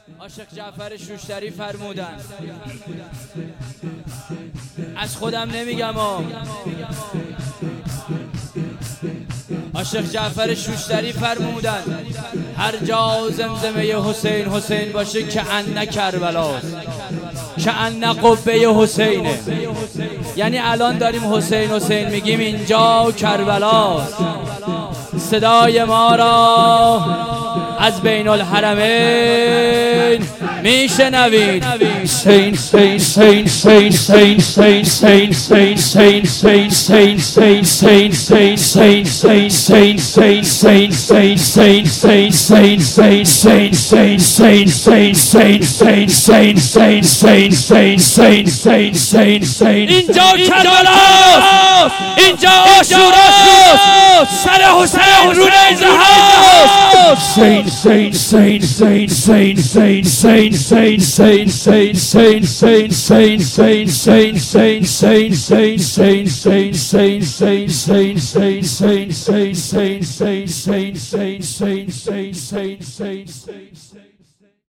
عاشق جعفر شوشتری فرمودن، از خودم نمیگم عاشق جعفر شوشتری فرمودن هر جا زمزمه حسین حسین باشه که ان کربلاست، که ان قبه حسینه. یعنی الان داریم حسین حسین میگیم، اینجا کربلاست. صدای ما را از بین الحرمین میشنوید. حسین حسین حسین حسین حسین حسین حسین حسین حسین حسین حسین حسین حسین حسین حسین حسین اینجا کربلاست، اینجا عاشوراست، سر حسین رو نیزه هاست. Insane.